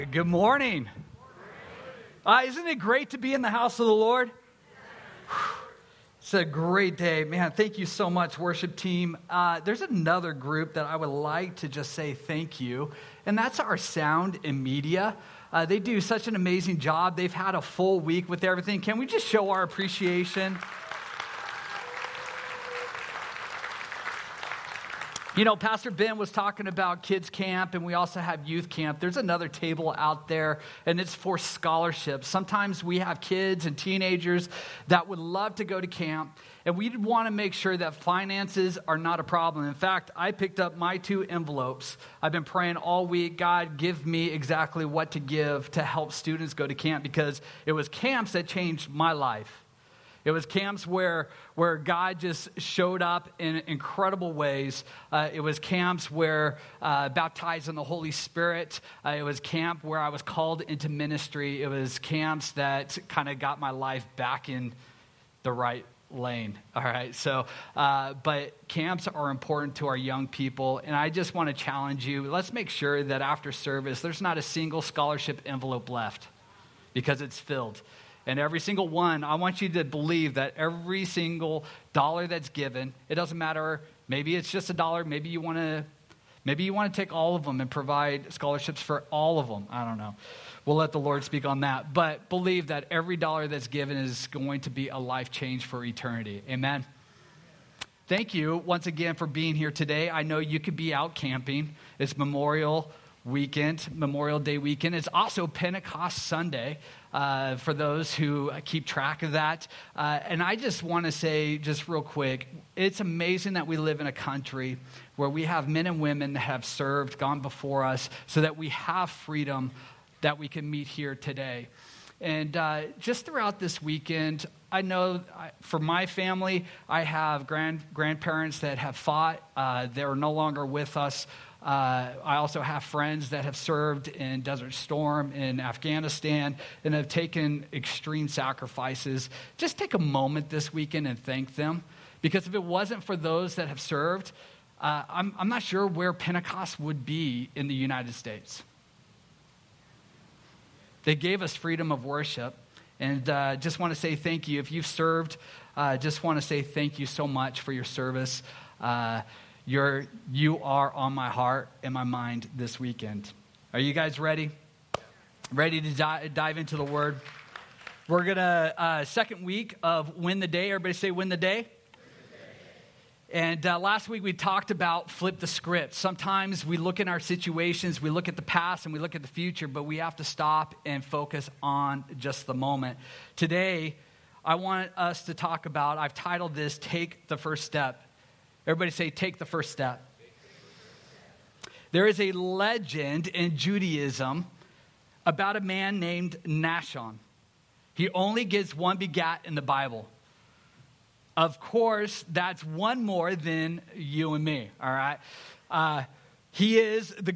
Good morning. Isn't it great to be in the house of the Lord? It's a great day. Man, thank you so much, worship team. There's another group that I would like to just say thank you, and that's our sound and media. They do such an amazing job. They've had a full week with everything. Can we just show our appreciation? You know, Pastor Ben was talking about kids camp, and we also have youth camp. There's another table out there, and it's for scholarships. Sometimes we have kids and teenagers that would love to go to camp, and we want to make sure that finances are not a problem. In fact, I picked up my 2 envelopes. I've been praying all week, God, give me exactly what to give to help students go to camp, because it was camps that changed my life. It was camps where God just showed up in incredible ways. It was camps where baptized in the Holy Spirit. It was camp where I was called into ministry. It was camps that kind of got my life back in the right lane. All right. So, but camps are important to our young people. And I just want to challenge you. Let's make sure that after service, there's not a single scholarship envelope left, because it's filled. And every single one, I want you to believe that every single dollar that's given, it doesn't matter, maybe it's just $1, maybe you want to take all of them and provide scholarships for all of them. I don't know. We'll let the Lord speak on that. But believe that every dollar that's given is going to be a life change for eternity. Amen. Thank you once again for being here today. I know you could be out camping. It's Memorial Day weekend. It's also Pentecost Sunday for those who keep track of that. And I just want to say just real quick, it's amazing that we live in a country where we have men and women that have served, gone before us, so that we have freedom that we can meet here today. And just throughout this weekend, I know for my family, I have grandparents that have fought. They're no longer with us. I also have friends that have served in Desert Storm in Afghanistan and have taken extreme sacrifices. Just take a moment this weekend and thank them, because if it wasn't for those that have served, I'm not sure where Pentecost would be in the United States. They gave us freedom of worship, and just want to say thank you. If you've served, just want to say thank you so much for your service. You are on my heart and my mind this weekend. Are you guys ready? Ready to dive into the Word? We're going to, second week of Win the Day. Everybody say Win the Day. And last week we talked about flip the script. Sometimes we look in our situations, we look at the past and we look at the future, but we have to stop and focus on just the moment. Today, I want us to talk about, I've titled this, Take the First Step. Everybody say, take the first step. There is a legend in Judaism about a man named Nahshon. He only gets one begat in the Bible. Of course, that's one more than you and me, all right? He is the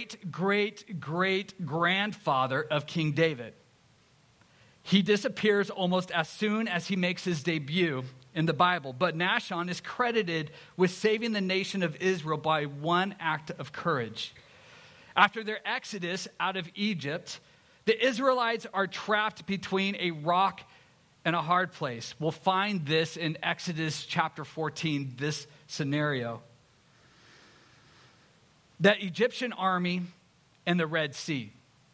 great-great-great-grandfather of King David. He disappears almost as soon as he makes his debut in the Bible. But Nahshon is credited with saving the nation of Israel by one act of courage. After their exodus out of Egypt, the Israelites are trapped between a rock and a hard place. We'll find this in Exodus chapter 14, this scenario. The Egyptian army and the Red Sea.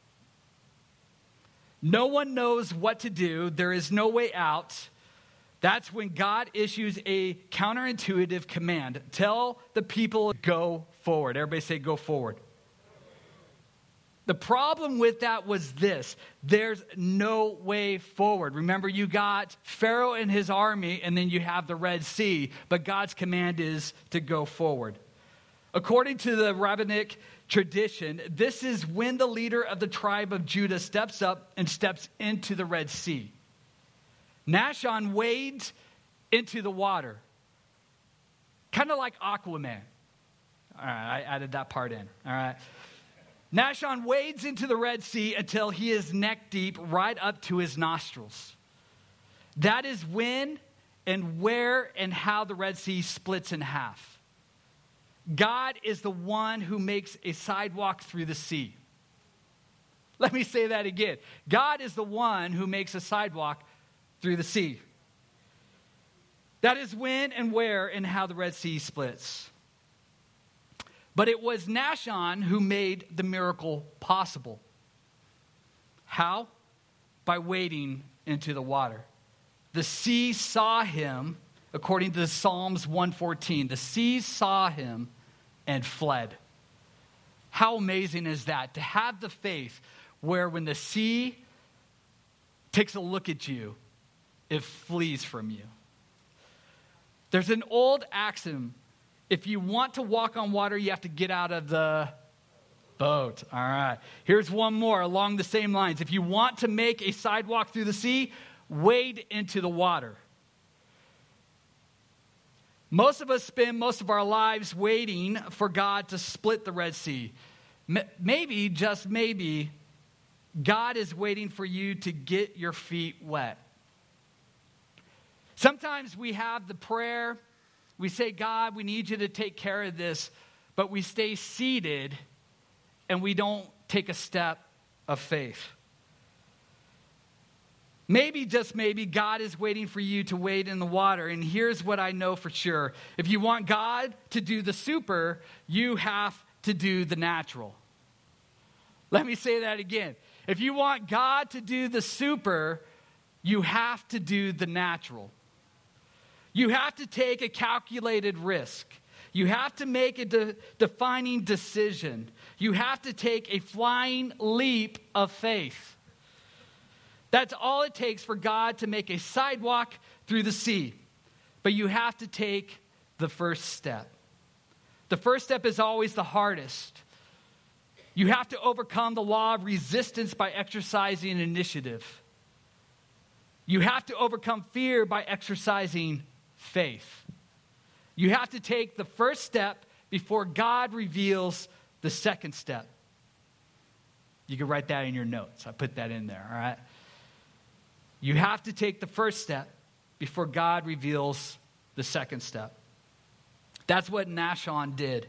No one knows what to do. There is no way out. That's when God issues a counterintuitive command. Tell the people, go forward. Everybody say, go forward. The problem with that was this. There's no way forward. Remember, you got Pharaoh and his army, and then you have the Red Sea. But God's command is to go forward. According to the rabbinic tradition, this is when the leader of the tribe of Judah steps up and steps into the Red Sea. Nahshon wades into the water, kind of like Aquaman. All right, I added that part in. All right. Nahshon wades into the Red Sea until he is neck deep, right up to his nostrils. That is when and where and how the Red Sea splits in half. God is the one who makes a sidewalk through the sea. Let me say that again. God is the one who makes a sidewalk through the sea. That is when and where and how the Red Sea splits. But it was Nahshon who made the miracle possible. How? By wading into the water. The sea saw him, according to Psalms 114. The sea saw him and fled. How amazing is that? To have the faith where when the sea takes a look at you, it flees from you. There's an old axiom. If you want to walk on water, you have to get out of the boat. All right. Here's one more along the same lines. If you want to make a sidewalk through the sea, wade into the water. Most of us spend most of our lives waiting for God to split the Red Sea. Maybe, just maybe, God is waiting for you to get your feet wet. Sometimes we have the prayer, we say, God, we need you to take care of this, but we stay seated and we don't take a step of faith. Maybe, just maybe, God is waiting for you to wade in the water. And here's what I know for sure. If you want God to do the super, you have to do the natural. Let me say that again. If you want God to do the super, you have to do the natural. You have to take a calculated risk. You have to make a defining decision. You have to take a flying leap of faith. That's all it takes for God to make a sidewalk through the sea. But you have to take the first step. The first step is always the hardest. You have to overcome the law of resistance by exercising initiative. You have to overcome fear by exercising faith. You have to take the first step before God reveals the second step. You can write that in your notes. I put that in there, all right? You have to take the first step before God reveals the second step. That's what Nahshon did.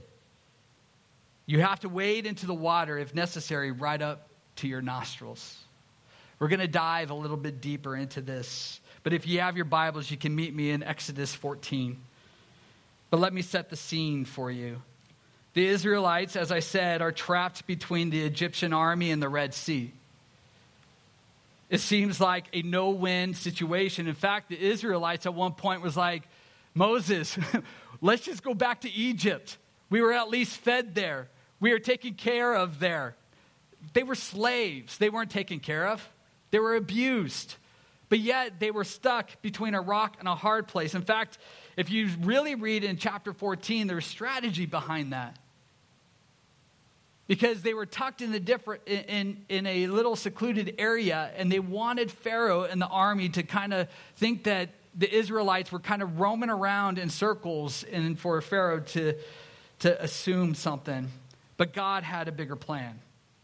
You have to wade into the water, if necessary, right up to your nostrils. We're going to dive a little bit deeper into this. But if you have your Bibles, you can meet me in Exodus 14. But let me set the scene for you. The Israelites, as I said, are trapped between the Egyptian army and the Red Sea. It seems like a no-win situation. In fact, the Israelites at one point was like, Moses, let's just go back to Egypt. We were at least fed there. We were taken care of there. They were slaves. They weren't taken care of. They were abused. But yet they were stuck between a rock and a hard place. In fact, if you really read in chapter 14, there's strategy behind that. Because they were tucked in a little secluded area, and they wanted Pharaoh and the army to kind of think that the Israelites were kind of roaming around in circles and for Pharaoh to assume something. But God had a bigger plan.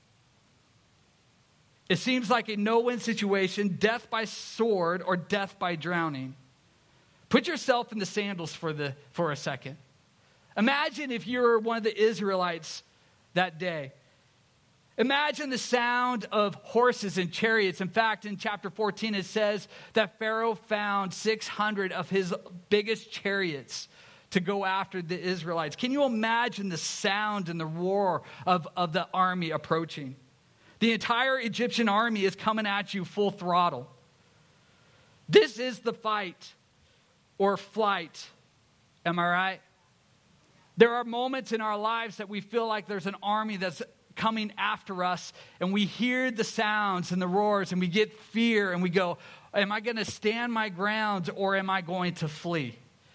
It seems like a no-win situation, death by sword or death by drowning. Put yourself in the sandals for a second. Imagine if you were one of the Israelites that day. Imagine the sound of horses and chariots. In fact, in chapter 14, it says that Pharaoh found 600 of his biggest chariots to go after the Israelites. Can you imagine the sound and the roar of the army approaching? The entire Egyptian army is coming at you full throttle. This is the fight or flight. Am I right? There are moments in our lives that we feel like there's an army that's coming after us, and we hear the sounds and the roars, and we get fear, and we go, am I going to stand my ground, or am I going to flee?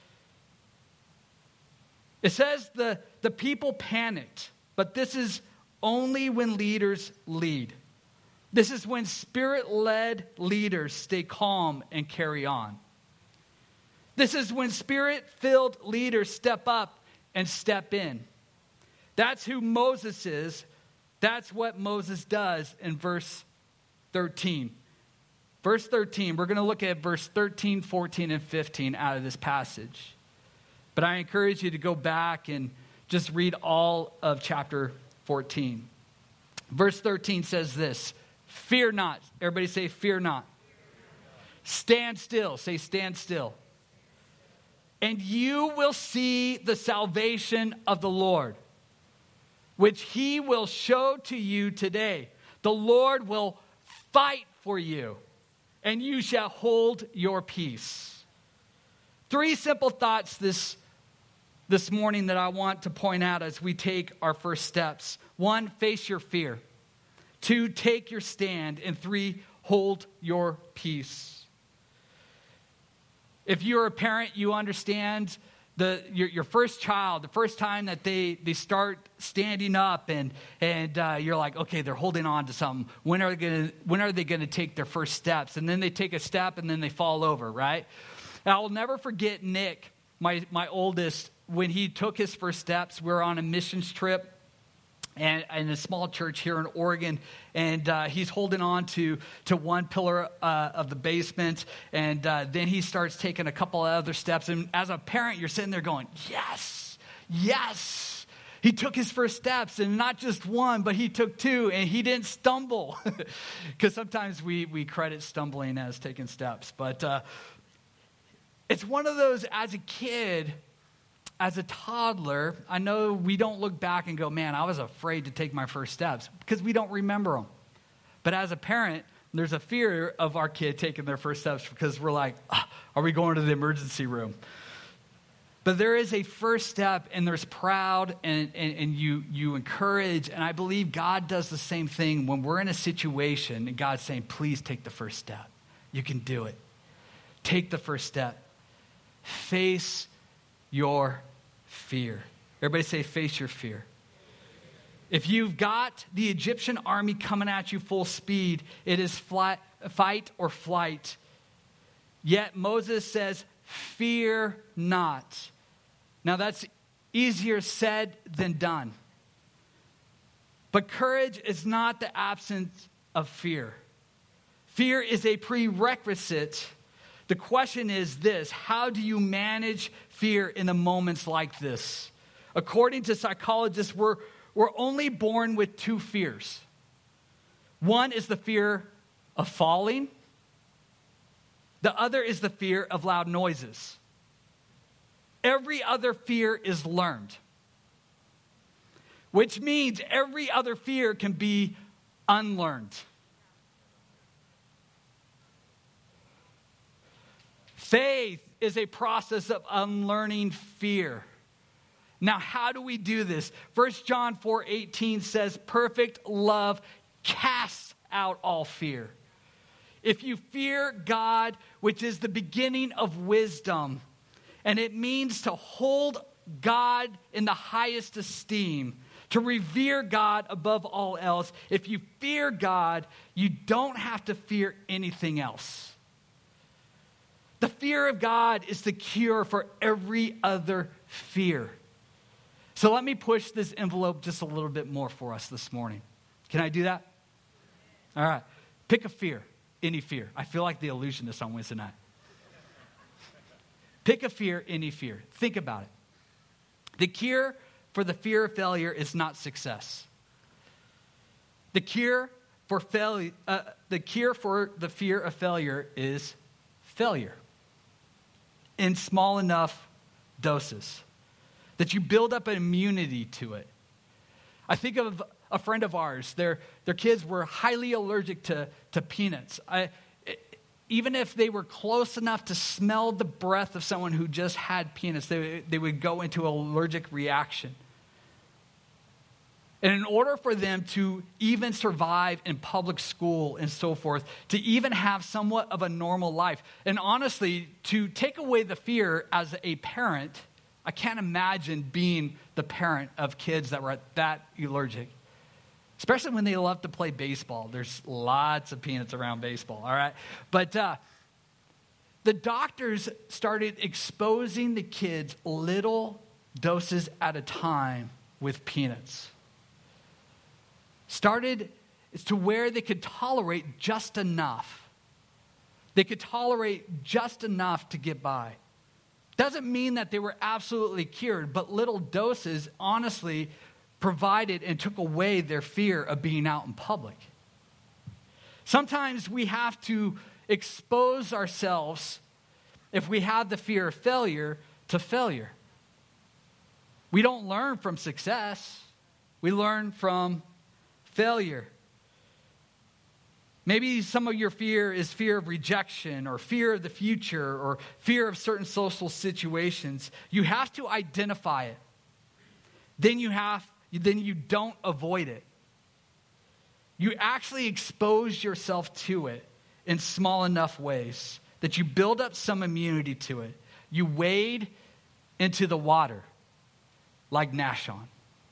It says the people panicked, but this is only when leaders lead. This is when Spirit-led leaders stay calm and carry on. This is when Spirit-filled leaders step up and step in. That's who Moses is. That's what Moses does in verse 13. Verse 13, we're going to look at verse 13, 14, and 15 out of this passage. But I encourage you to go back and just read all of chapter 14. Verse 13 says this, Fear not. Everybody say, fear not. Stand still. Say, stand still. And you will see the salvation of the Lord, which he will show to you today. The Lord will fight for you, and you shall hold your peace. 3 simple thoughts this morning that I want to point out as we take our first steps. 1, face your fear. 2, take your stand. And 3, hold your peace. If you're a parent, you understand your first child, the first time that they start standing up and you're like, okay, they're holding on to something. When are they going to take their first steps? And then they take a step and then they fall over, right? And I'll never forget Nick, my oldest, when he took his first steps. We were on a missions trip and in a small church here in Oregon, and he's holding on to one pillar of the basement, and then he starts taking a couple of other steps. And as a parent, you're sitting there going, yes, yes. He took his first steps, and not just one, but he took 2, and he didn't stumble. Because sometimes we credit stumbling as taking steps. But it's one of those, as a kid, as a toddler, I know we don't look back and go, man, I was afraid to take my first steps, because we don't remember them. But as a parent, there's a fear of our kid taking their first steps, because we're like, are we going to the emergency room? But there is a first step, and there's proud, and you encourage, and I believe God does the same thing when we're in a situation, and God's saying, please take the first step. You can do it. Take the first step. Face your fear. Everybody say, face your fear. If you've got the Egyptian army coming at you full speed, it is fight or flight. Yet Moses says, fear not. Now that's easier said than done. But courage is not the absence of fear. Fear is a prerequisite. The question is this: how do you manage fear in the moments like this? According to psychologists, we're only born with 2 fears. One is the fear of falling. The other is the fear of loud noises. Every other fear is learned, which means every other fear can be unlearned. Faith is a process of unlearning fear. Now, how do we do this? 1 John 4:18 says, perfect love casts out all fear. If you fear God, which is the beginning of wisdom, and it means to hold God in the highest esteem, to revere God above all else. If you fear God, you don't have to fear anything else. The fear of God is the cure for every other fear. So let me push this envelope just a little bit more for us this morning. Can I do that? All right. Pick a fear, any fear. I feel like the illusionist on Wednesday night. Pick a fear, any fear. Think about it. The cure for the fear of failure is not success. The cure for the fear of failure is failure in small enough doses that you build up an immunity to it. I think of a friend of ours. Their kids were highly allergic to peanuts. Even if they were close enough to smell the breath of someone who just had peanuts, they would go into an allergic reaction. And in order for them to even survive in public school and so forth, to even have somewhat of a normal life, and honestly, to take away the fear as a parent, I can't imagine being the parent of kids that were that allergic. Especially when they love to play baseball. There's lots of peanuts around baseball, all right? But the doctors started exposing the kids little doses at a time with peanuts. Started to where they could tolerate just enough. They could tolerate just enough to get by. Doesn't mean that they were absolutely cured, but little doses honestly provided and took away their fear of being out in public. Sometimes we have to expose ourselves, if we have the fear of failure, to failure. We don't learn from success. We learn from failure. Maybe some of your fear is fear of rejection or fear of the future or fear of certain social situations. You have to identify it. Then you don't avoid it. You actually expose yourself to it in small enough ways that you build up some immunity to it. You wade into the water like Nashon.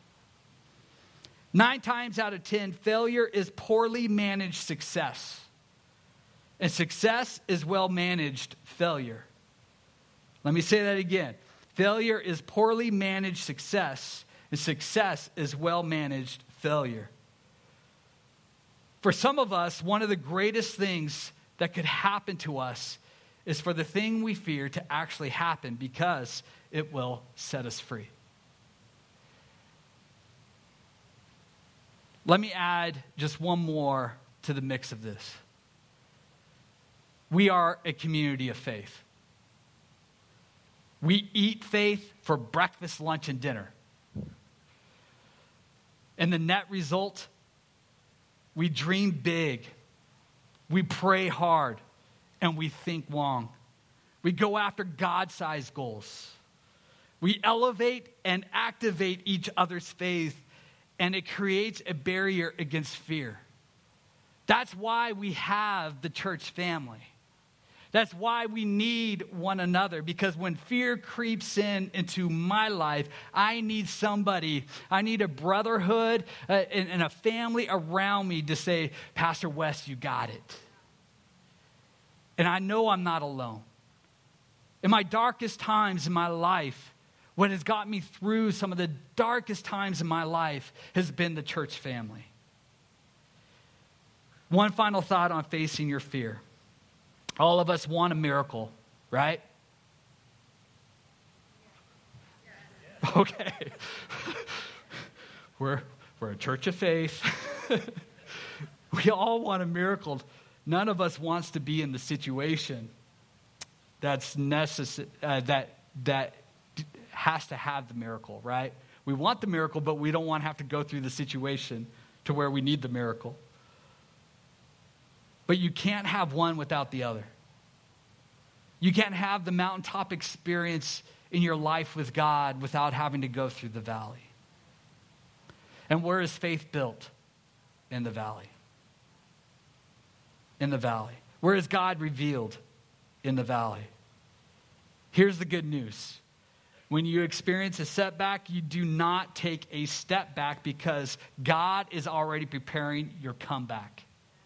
9 times out of 10, failure is poorly managed success. And success is well-managed failure. Let me say that again. Failure is poorly managed success, and success is well-managed failure. For some of us, one of the greatest things that could happen to us is for the thing we fear to actually happen, because it will set us free. Let me add just one more to the mix of this. We are a community of faith. We eat faith for breakfast, lunch, and dinner. And the net result, we dream big, we pray hard, and we think long. We go after God-sized goals. We elevate and activate each other's faith, and it creates a barrier against fear. That's why we have the church family. That's why we need one another, because when fear creeps into my life, I need somebody, I need a brotherhood and a family around me to say, Pastor Wes, you got it. And I know I'm not alone. In my darkest times in my life, what has got me through some of the darkest times in my life has been the church family. One final thought on facing your fear. All of us want a miracle, right? Okay. We're a church of faith. We all want a miracle. None of us wants to be in the situation that's necessary, that has to have the miracle, right? We want the miracle, but we don't want to have to go through the situation to where we need the miracle. But you can't have one without the other. You can't have the mountaintop experience in your life with God without having to go through the valley. And where is faith built? In the valley. In the valley. Where is God revealed? In the valley. Here's the good news. When you experience a setback, you do not take a step back, because God is already preparing your comeback.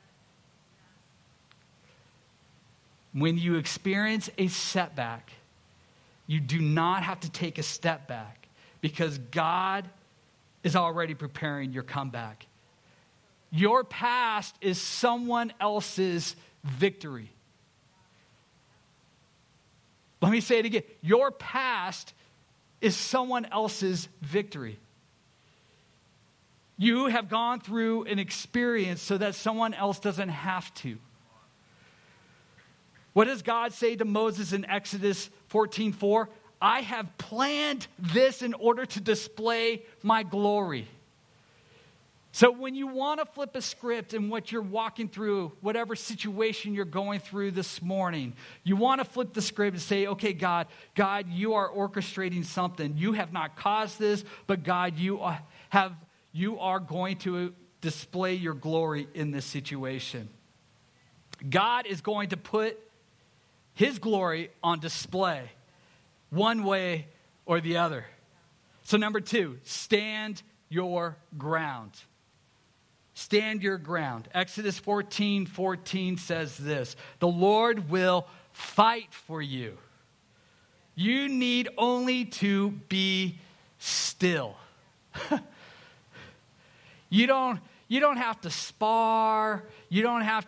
When you experience a setback, you do not have to take a step back, because God is already preparing your comeback. Your past is someone else's victory. Let me say it again. Your past is someone else's victory. You have gone through an experience so that someone else doesn't have to. What does God say to Moses in Exodus 14:4? I have planned this in order to display my glory. So when you want to flip a script in what you're walking through, whatever situation you're going through this morning, you want to flip the script and say, okay, God, you are orchestrating something. You have not caused this, but God, you are going to display your glory in this situation. God is going to put his glory on display one way or the other. So number 2, stand your ground. Stand your ground. Exodus 14:14 says this: the Lord will fight for you. You need only to be still. You don't have to spar. You don't have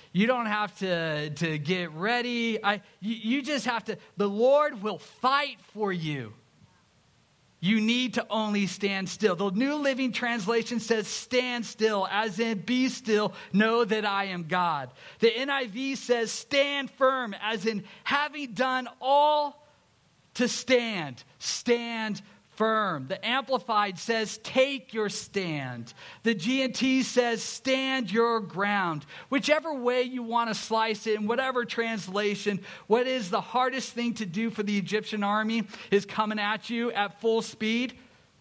to get ready. You just have to. The Lord will fight for you. You need to only stand still. The New Living Translation says stand still, as in be still, know that I am God. The NIV says stand firm, as in having done all to stand, stand firm. The Amplified says take your stand. The G&T says stand your ground. Whichever way you want to slice it, in whatever translation, what is the hardest thing to do for the Egyptian army is coming at you at full speed.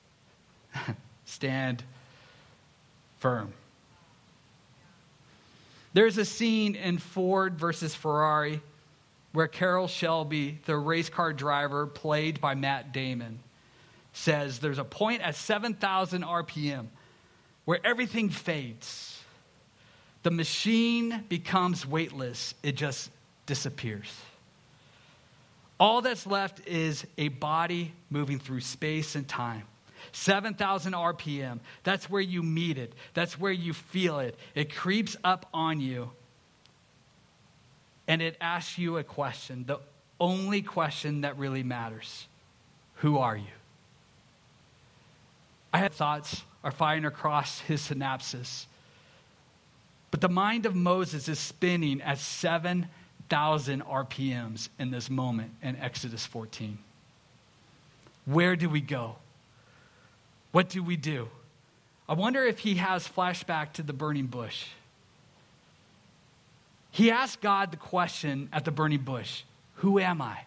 Stand firm. There's a scene in Ford versus Ferrari where Carroll Shelby, the race car driver played by Matt Damon, says there's a point at 7,000 RPM where everything fades. The machine becomes weightless. It just disappears. All that's left is a body moving through space and time. 7,000 RPM. That's where you meet it. That's where you feel it. It creeps up on you. And it asks you a question. The only question that really matters. Who are you? I have thoughts are firing across his synapses. But the mind of Moses is spinning at 7,000 RPMs in this moment in Exodus 14. Where do we go? What do we do? I wonder if he has flashback to the burning bush. He asked God the question at the burning bush, who am I?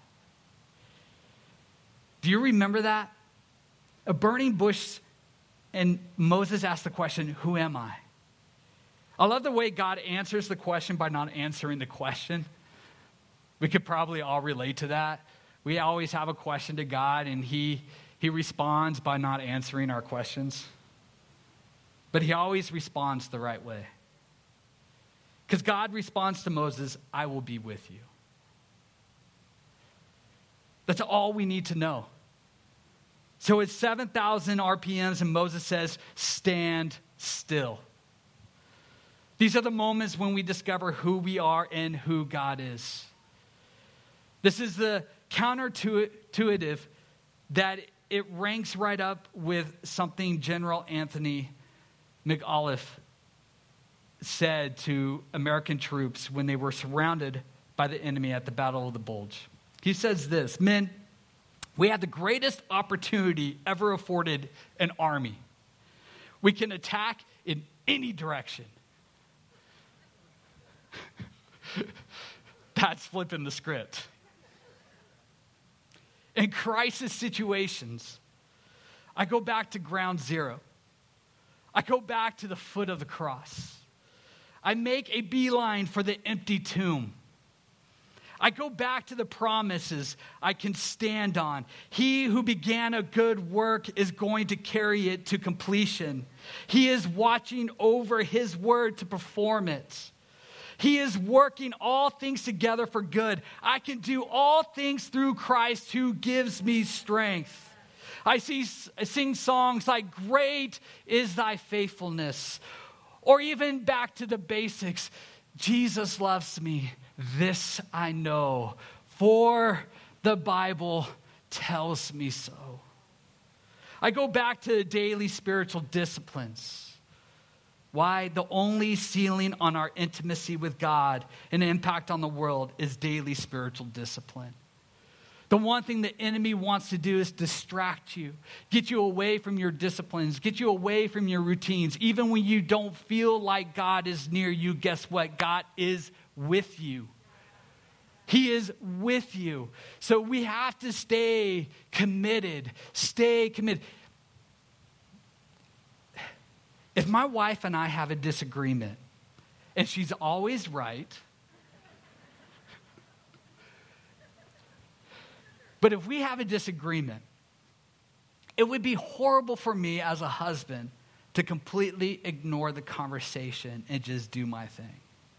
Do you remember that? A burning bush. And Moses asked the question, who am I? I love the way God answers the question by not answering the question. We could probably all relate to that. We always have a question to God, and he responds by not answering our questions. But he always responds the right way. Because God responds to Moses, I will be with you. That's all we need to know. So it's 7,000 RPMs, and Moses says, stand still. These are the moments when we discover who we are and who God is. This is the counterintuitive that it ranks right up with something General Anthony McAuliffe said to American troops when they were surrounded by the enemy at the Battle of the Bulge. He says this, men, we have the greatest opportunity ever afforded an army. We can attack in any direction. That's flipping the script. In crisis situations, I go back to ground zero. I go back to the foot of the cross. I make a beeline for the empty tomb. I go back to the promises I can stand on. He who began a good work is going to carry it to completion. He is watching over his word to perform it. He is working all things together for good. I can do all things through Christ who gives me strength. I sing songs like, great is thy faithfulness. Or even back to the basics, Jesus loves me. This I know, for the Bible tells me so. I go back to daily spiritual disciplines. Why? The only ceiling on our intimacy with God and impact on the world is daily spiritual discipline. The one thing the enemy wants to do is distract you, get you away from your disciplines, get you away from your routines. Even when you don't feel like God is near you, guess what? God is with you. He is with you. So we have to stay committed. Stay committed. If my wife and I have a disagreement, and she's always right, but if we have a disagreement, it would be horrible for me as a husband to completely ignore the conversation and just do my thing.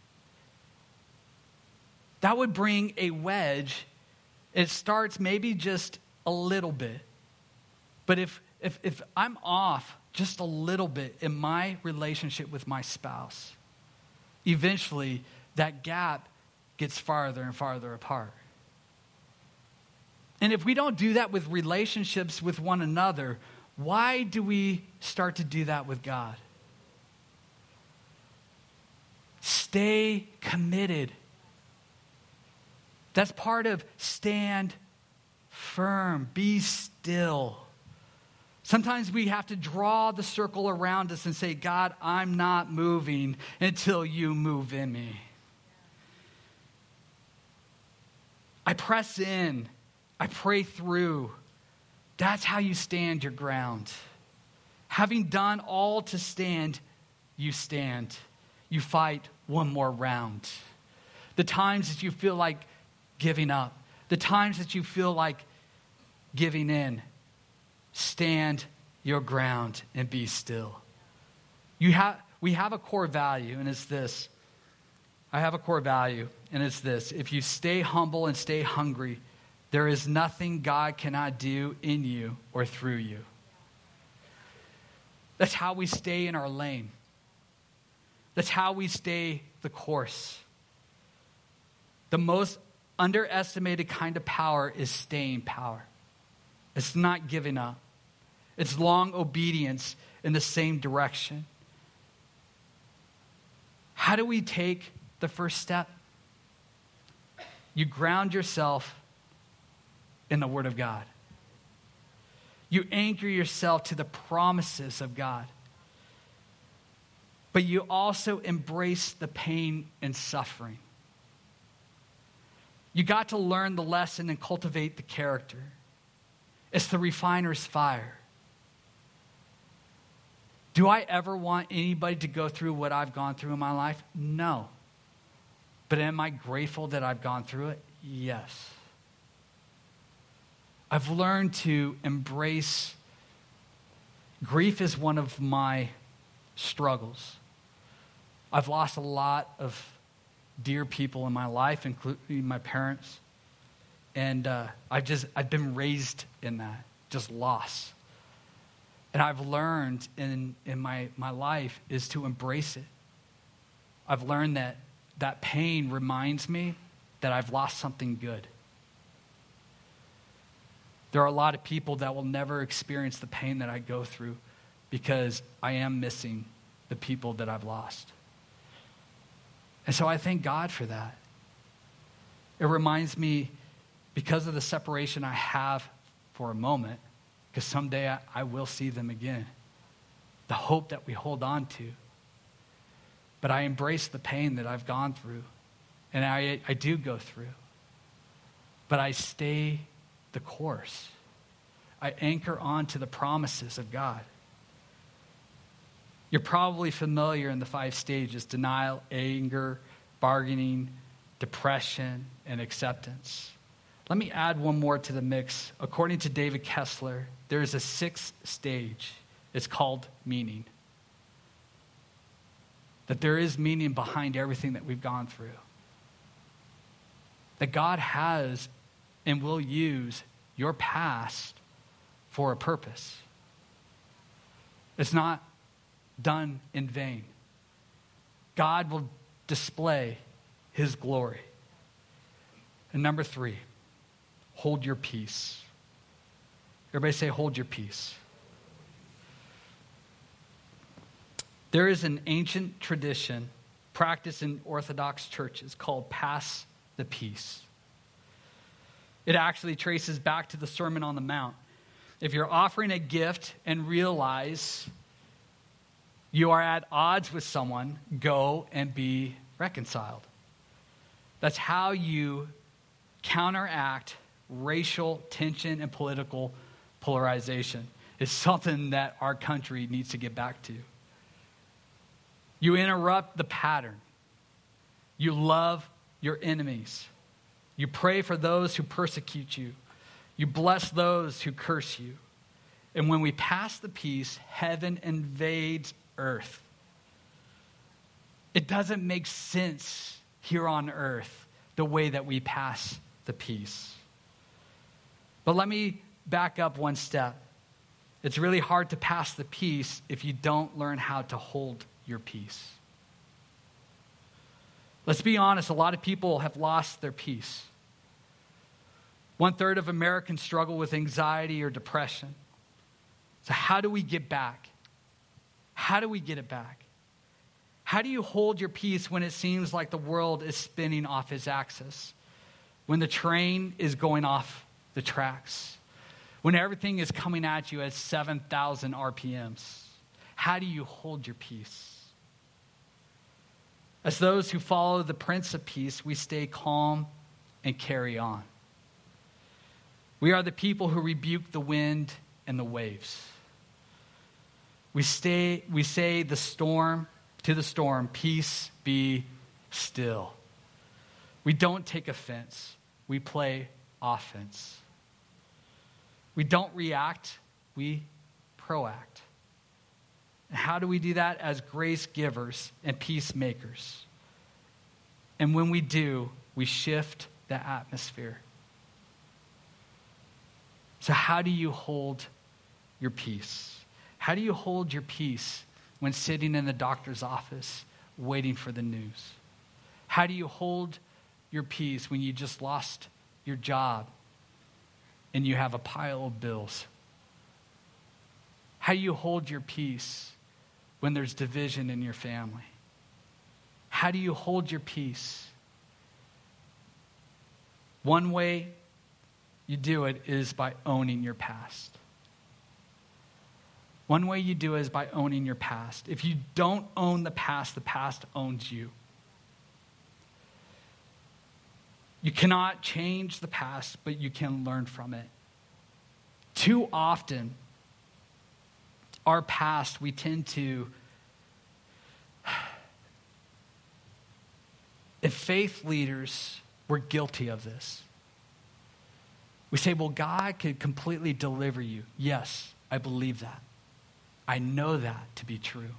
That would bring a wedge. It starts maybe just a little bit. But if I'm off just a little bit in my relationship with my spouse, eventually that gap gets farther and farther apart. And if we don't do that with relationships with one another, why do we start to do that with God? Stay committed. That's part of stand firm. Be still. Sometimes we have to draw the circle around us and say, God, I'm not moving until you move in me. I press in. I pray through. That's how you stand your ground. Having done all to stand, you stand. You fight one more round. The times that you feel like giving up, the times that you feel like giving in, stand your ground and be still. We have a core value, and it's this. I have a core value, and it's this. If you stay humble and stay hungry, there is nothing God cannot do in you or through you. That's how we stay in our lane. That's how we stay the course. The most underestimated kind of power is staying power. It's not giving up. It's long obedience in the same direction. How do we take the first step? You ground yourself in the Word of God. You anchor yourself to the promises of God. But you also embrace the pain and suffering. You got to learn the lesson and cultivate the character. It's the refiner's fire. Do I ever want anybody to go through what I've gone through in my life? No. But am I grateful that I've gone through it? Yes. I've learned to embrace grief is one of my struggles. I've lost a lot of dear people in my life, including my parents. And I've been raised in that, just loss. And I've learned in my life is to embrace it. I've learned that pain reminds me that I've lost something good. There are a lot of people that will never experience the pain that I go through because I am missing the people that I've lost. And so I thank God for that. It reminds me, because of the separation I have for a moment, because someday I will see them again, the hope that we hold on to. But I embrace the pain that I've gone through, and I do go through. But I stay the course. I anchor on to the promises of God. You're probably familiar in the 5 stages: denial, anger, bargaining, depression, and acceptance. Let me add one more to the mix. According to David Kessler, there is a 6th stage. It's called meaning. That there is meaning behind everything that we've gone through. That God has and will use your past for a purpose. It's not done in vain. God will display his glory. And number 3, hold your peace. Everybody say, hold your peace. There is an ancient tradition practiced in Orthodox churches called pass the peace. It actually traces back to the Sermon on the Mount. If you're offering a gift and realize you are at odds with someone, go and be reconciled. That's how you counteract racial tension and political polarization. It's something that our country needs to get back to. You interrupt the pattern. You love your enemies. You pray for those who persecute you. You bless those who curse you. And when we pass the peace, heaven invades earth. It doesn't make sense here on earth the way that we pass the peace. But let me back up one step. It's really hard to pass the peace if you don't learn how to hold your peace. Let's be honest, a lot of people have lost their peace. 1/3 of Americans struggle with anxiety or depression. So how do we get back? How do we get it back? How do you hold your peace when it seems like the world is spinning off its axis? When the train is going off the tracks? When everything is coming at you at 7,000 RPMs? How do you hold your peace? As those who follow the Prince of Peace, we stay calm and carry on. We are the people who rebuke the wind and the waves. We say to the storm, peace be still. We don't take offense. We play offense. We don't react. We proact. And how do we do that? As grace givers and peacemakers. And when we do, we shift the atmosphere. So how do you hold your peace? How do you hold your peace when sitting in the doctor's office waiting for the news? How do you hold your peace when you just lost your job and you have a pile of bills? How do you hold your peace when there's division in your family? How do you hold your peace? One way you do it is by owning your past. One way you do it is by owning your past. If you don't own the past owns you. You cannot change the past, but you can learn from it. Too often, our past, we tend to, if faith leaders were guilty of this, we say, well, God could completely deliver you. Yes, I believe that. I know that to be true.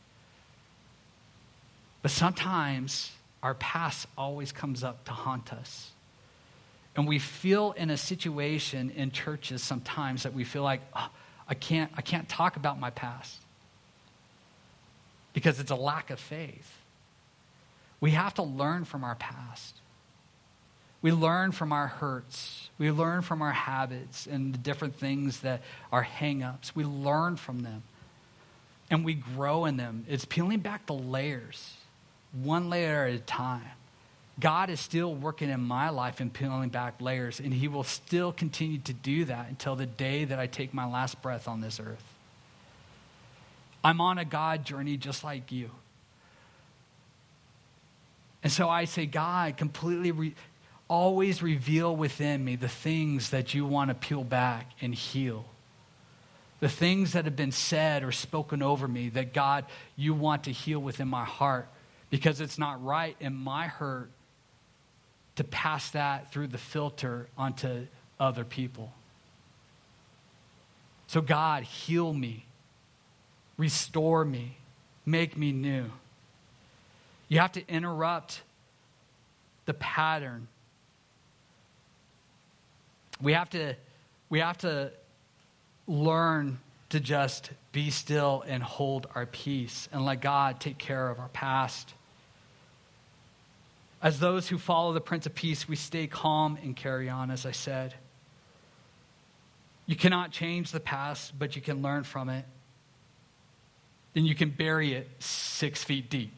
But sometimes our past always comes up to haunt us. And we feel in a situation in churches sometimes that we feel like, oh, I can't talk about my past because it's a lack of faith. We have to learn from our past. We learn from our hurts. We learn from our habits and the different things that are hang-ups. We learn from them. And we grow in them. It's peeling back the layers, one layer at a time. God is still working in my life and peeling back layers, and he will still continue to do that until the day that I take my last breath on this earth. I'm on a God journey just like you. And so I say, God, completely always reveal within me the things that you want to peel back and heal. The things that have been said or spoken over me that, God, you want to heal within my heart, because it's not right in my hurt to pass that through the filter onto other people. So God, heal me, restore me, make me new. You have to interrupt the pattern. We have to learn to just be still and hold our peace and let God take care of our past. As those who follow the Prince of Peace, we stay calm and carry on, as I said. You cannot change the past, but you can learn from it. Then you can bury it 6 feet deep.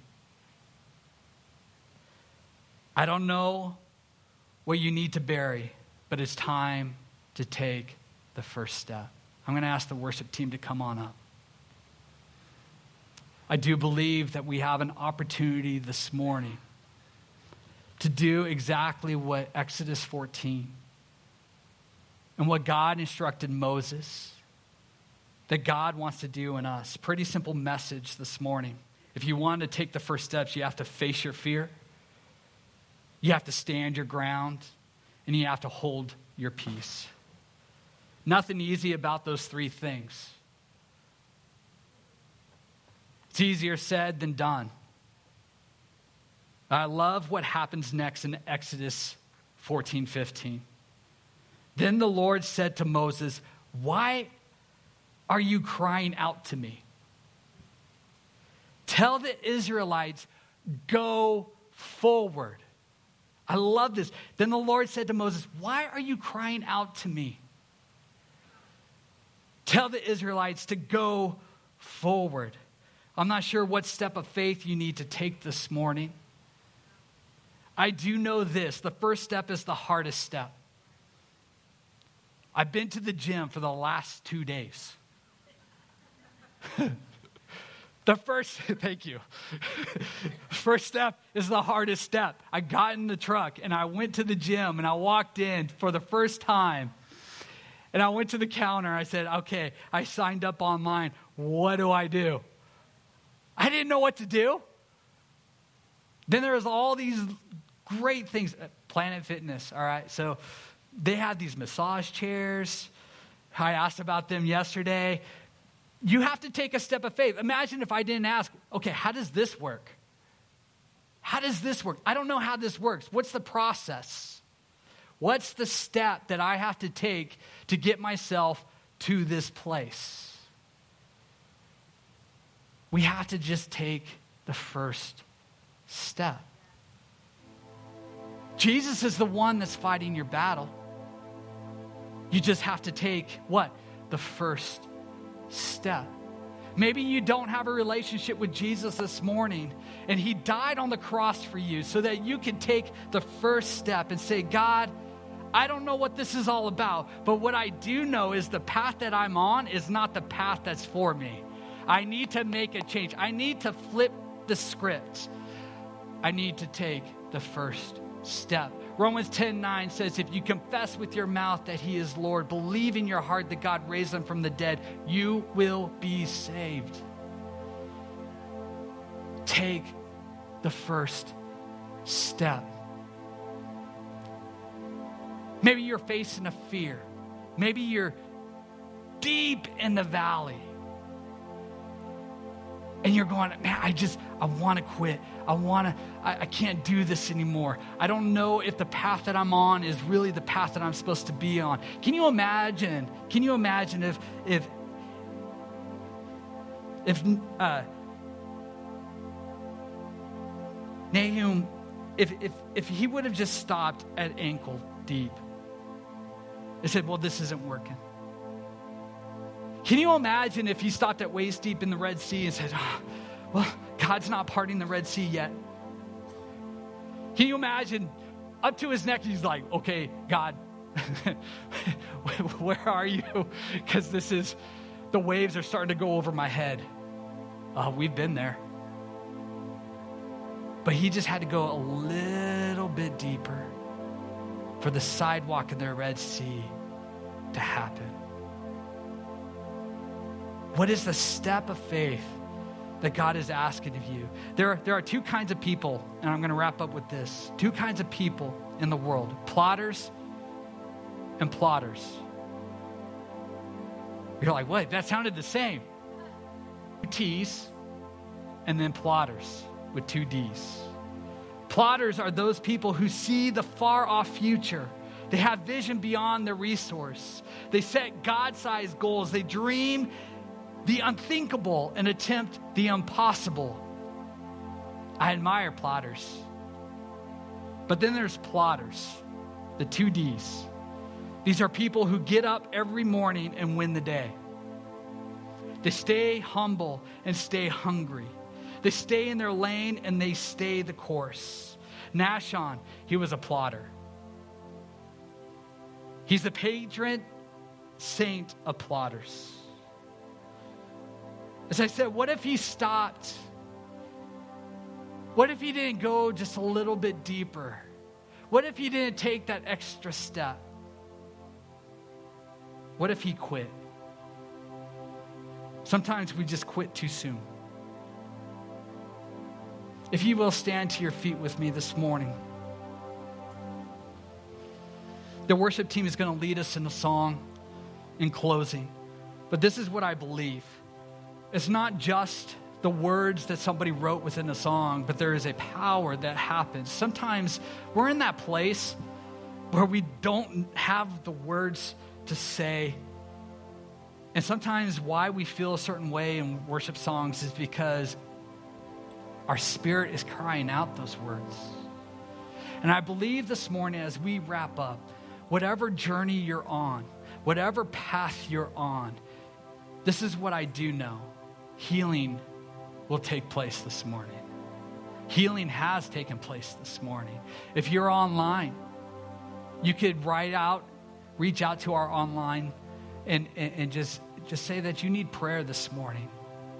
I don't know what you need to bury, but it's time to take the first step. I'm going to ask the worship team to come on up. I do believe that we have an opportunity this morning to do exactly what Exodus 14 and what God instructed Moses, that God wants to do in us. Pretty simple message this morning. If you want to take the first steps, you have to face your fear, you have to stand your ground, and you have to hold your peace. Nothing easy about those three things. It's easier said than done. I love what happens next in Exodus 14:15. Then the Lord said to Moses, "Why are you crying out to me? Tell the Israelites, go forward. I love this. Then the Lord said to Moses, why are you crying out to me? Tell the Israelites to go forward. I'm not sure what step of faith you need to take this morning. I do know this. The first step is the hardest step. I've been to the gym for the last 2 days. Thank you. First step is the hardest step. I got in the truck and I went to the gym and I walked in for the first time. And I went to the counter. I said, okay, I signed up online. What do? I didn't know what to do. Then there was all these great things. Planet Fitness, all right? So they have these massage chairs. I asked about them yesterday. You have to take a step of faith. Imagine if I didn't ask, okay, how does this work? How does this work? I don't know how this works. What's the process? What's the step that I have to take to get myself to this place? We have to just take the first step. Jesus is the one that's fighting your battle. You just have to take what? The first step. Maybe you don't have a relationship with Jesus this morning, and he died on the cross for you so that you can take the first step and say, God, I don't know what this is all about, but what I do know is the path that I'm on is not the path that's for me. I need to make a change. I need to flip the script. I need to take the first step. Romans 10:9 says, if you confess with your mouth that he is Lord, believe in your heart that God raised him from the dead, you will be saved. Take the first step. Maybe you're facing a fear. Maybe you're deep in the valley. And you're going, man, I want to quit. I can't do this anymore. I don't know if the path that I'm on is really the path that I'm supposed to be on. Can you imagine if Nahum, if he would have just stopped at ankle deep, they said, well, this isn't working. Can you imagine if he stopped at waist deep in the Red Sea and said, oh, well, God's not parting the Red Sea yet? Can you imagine up to his neck, he's like, okay, God, where are you? Because the waves are starting to go over my head. We've been there. But he just had to go a little bit deeper for the sidewalk in the Red Sea to happen. What is the step of faith that God is asking of you? There are two kinds of people, and I'm going to wrap up with this. Two kinds of people in the world, plotters and plotters. You're like, what? That sounded the same. 2 T's and then plotters with 2 D's. Plotters are those people who see the far off future. They have vision beyond their resource. They set God-sized goals. They dream the unthinkable and attempt the impossible. I admire plotters. But then there's plotters, the 2 D's. These are people who get up every morning and win the day. They stay humble and stay hungry. They stay in their lane and they stay the course. Nahshon, he was a plotter. He's the patron saint of plotters. As I said, what if he stopped? What if he didn't go just a little bit deeper? What if he didn't take that extra step? What if he quit? Sometimes we just quit too soon. If you will stand to your feet with me this morning. The worship team is going to lead us in a song in closing. But this is what I believe. It's not just the words that somebody wrote within a song, but there is a power that happens. Sometimes we're in that place where we don't have the words to say. And sometimes why we feel a certain way in worship songs is because our spirit is crying out those words. And I believe this morning as we wrap up, whatever journey you're on, whatever path you're on, this is what I do know. Healing will take place this morning. Healing has taken place this morning. If you're online, you could reach out to our online and just say that you need prayer this morning.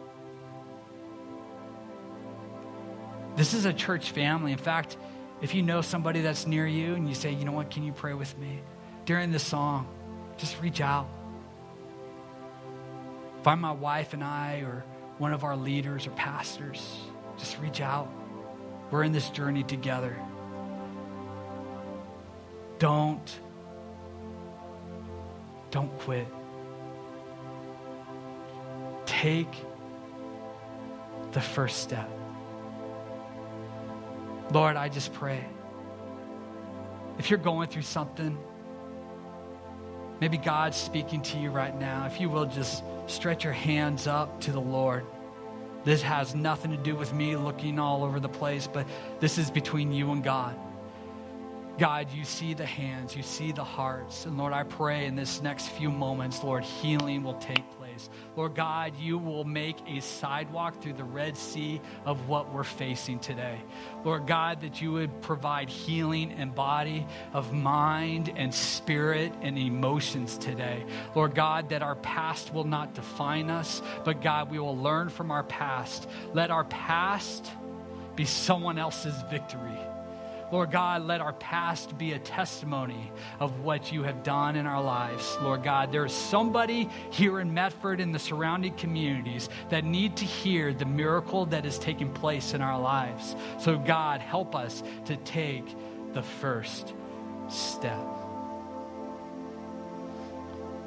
This is a church family. In fact, if you know somebody that's near you and you say, you know what, can you pray with me? During this song, just reach out. Find my wife and I or one of our leaders or pastors. Just reach out. We're in this journey together. Don't quit. Take the first step. Lord, I just pray. If you're going through something, maybe God's speaking to you right now. If you will, just stretch your hands up to the Lord. This has nothing to do with me looking all over the place, but this is between you and God. God, you see the hands, you see the hearts. And Lord, I pray in this next few moments, Lord, healing will take place. Lord God, you will make a sidewalk through the Red Sea of what we're facing today. Lord God, that you would provide healing in body, of mind and spirit and emotions today. Lord God, that our past will not define us, but God, we will learn from our past. Let our past be someone else's victory. Lord God, let our past be a testimony of what you have done in our lives. Lord God, there is somebody here in Medford and the surrounding communities that need to hear the miracle that is taking place in our lives. So God, help us to take the first step.